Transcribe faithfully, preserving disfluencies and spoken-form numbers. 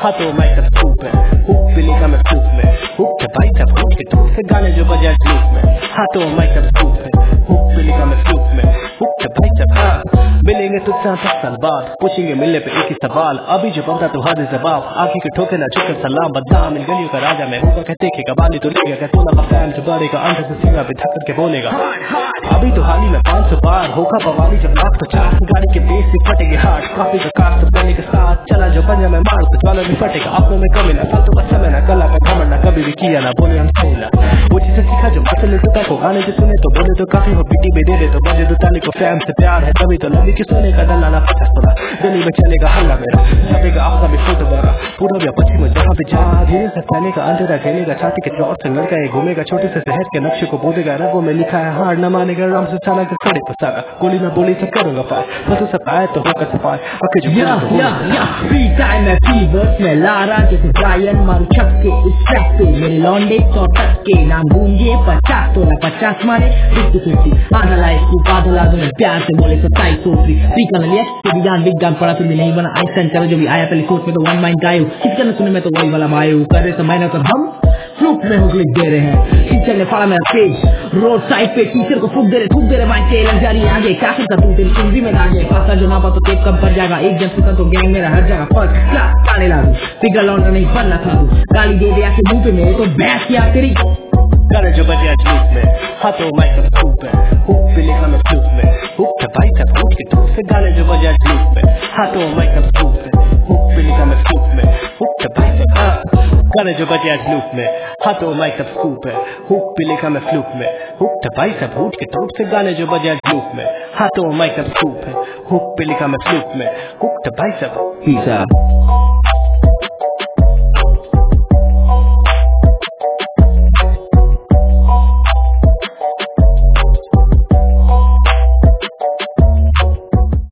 हाथों माइक का स्कूप है, हुक पे लिखा मैं स्कूप में, हुक भाई सब हुक के टूट से गाने जो बजा लूप में। हाथों माइक का स्कूप है, हुक पे लिखा मैं स्कूप में, हुक भाई सब हाँ मिलेंगे तुझसे दस साल बाद, पूछेंगे मिलने पे एक ही सवाल, अभी जो बनता तो हर जवाब, आंखें के ठोके ना झुककर सलाम, बदनाम इन गलियों का राजा मैं हूँ, क्या देखेगा बाली तो लेगा, क्या सोना बफैन जो बढ़ेगा, अंदर से सीना पे धक्कर के बोलेगा अभी तो हाल ही में पाँच सौ बार होगा बवाली जब लाख तो चार, गाड़ी के बेस से फटेंगे हार्ट, काफी का कास्ट बने के साथ चला जो पंजा में मार कुछ वालों भी फटेगा, अपनों में कमी ना फालतू का समय ना कला का घमंड ना कभी भी किया ना बोले हम सही ना, वो चीजें सीखा जो मसले टूटा को गाने जो सुने तो बोले तो काफी हो पीटी में दे दे तो बजे दो ताली को फैम से प्यार है तभी तो लगी कि सोने का डला ना पचास पड़ा, गली में चलेगा हल्ला मेरा छपेगा आपका भी फोटो बड़ा पूरा या पश्चिम जहाँ पे जा धीरे से फैलेगा अंधेरा खेलेगा छाती के चौर से लड़का घूमेगा छोटे से शहर के नक्शे को बोलेगा रगों में लिखा है हार न मानेगा राम से चाला के खड़े फसागा गोली ना बोली सब करूंगा पार बस सब आए तो होगा सफाई अके जो या या या फ्री टाइम है फीवर्स में लारा जैसे ब्रायन मारू छक्के इस ट्रैक पे मेरे लौंडे सौ टक्के नाम गूंजे पचास तो ना पचास मारे फिफ्टी फिफ्टी आधा लाइफ को आधा लादो में प्यार से बोले सत्ताईस सौ फ्री फ्री कर लिया तो विज्ञान विज्ञान पढ़ा फिर भी नहीं बना आइंस्टाइन करो जो भी आया पहले सोच में तो वन माइंड गायो किसका न सुने में तो वही वाला मायो कर रहे समय ना तो हम फ्लूक में हुक लिख दे रहे हैं टीचर ने पढ़ा मेरा पेज रोड साइड पे टीचर को फूक दे रहे फूक दे रहे माइक के लग जा रही आगे क्या करता तू तेरी कुंजी में आगे पासा जो ना पा तो टेप कम पड़ जाएगा एक जन सुना तो गैंग मेरा हर जगह फर्स्ट क्लास गाने लागू फिगर लौंडा नहीं बनना था तू गाली दे दे आके मुंह पे मेरे तो बैठ किया तेरी गाने जो बजे लूप में हाथों माइक का स्कूप है हुक पे लिखा मैं फ्लूक में हुक भाई सब हुक के टूट से गाने जो बजे लूप में हाथों माइक का स्कूप है हुक पे लिखा मैं फ्लूक में हुक भाई सब हाँ गाने जो बजे लूप में हाथों माइक का स्कूप है हुक पे लिखा मैं फ्लूक में हुक भाई सब हुक के टूट से गाने जो बजे लूप में हाथों माइक का स्कूप है हुक पे लिखा मैं फ्लूक में हुक भाई सब पीसा